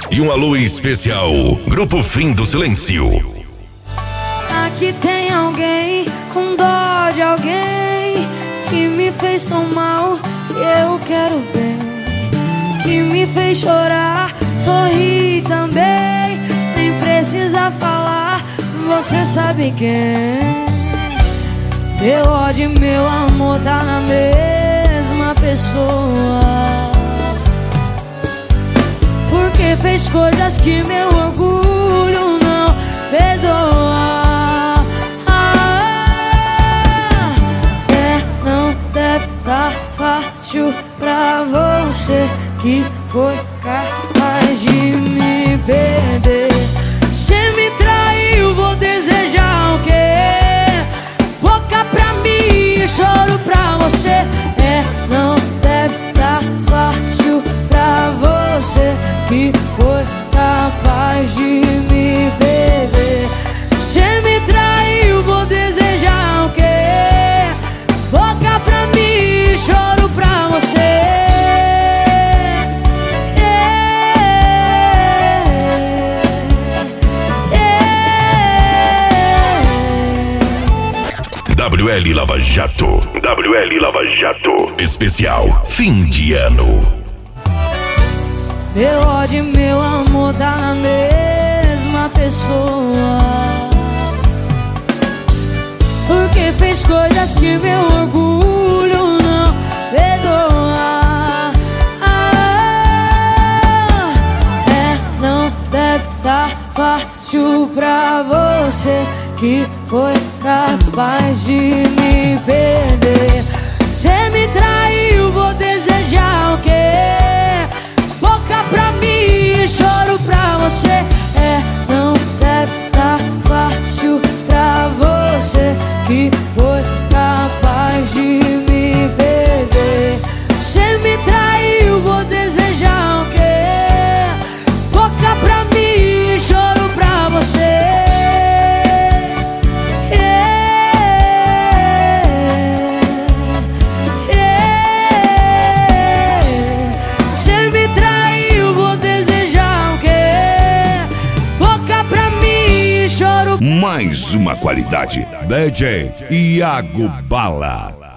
E um alô especial, Grupo Fim do Silêncio. Aqui tem alguém com dó de alguém que me fez tão mal e eu quero bem, que me fez chorar, sorrir também, nem precisa falar, você sabe quem. Meu ódio e meu amor tá na mesma pessoa, porque fez coisas que meu orgulho não perdoa. Não deve tá fácil pra você que foi capaz de me perder. Cê me traiu, vou desejar o quê? Boca pra mim, choro pra você. Não deve tá fácil pra você que foi capaz de me perder. Cê me traiu, vou desejar o quê? Boca pra mim, choro pra você. WL Lava Jato. WL Lava Jato. Especial fim de ano. Meu ódio e meu amor tá na mesma pessoa, porque fez coisas que meu orgulho não perdoa. Não deve tá fácil pra você que foi capaz de me perder. Cê me traiu, vou desejar o quê? Boca pra mim, choro pra você. Não deve tá fácil pra você que foi capaz de me perder. Cê me traiu, vou desejar o quê? Boca pra mim, choro pra você. Mais uma qualidade. DJ Iago Bala.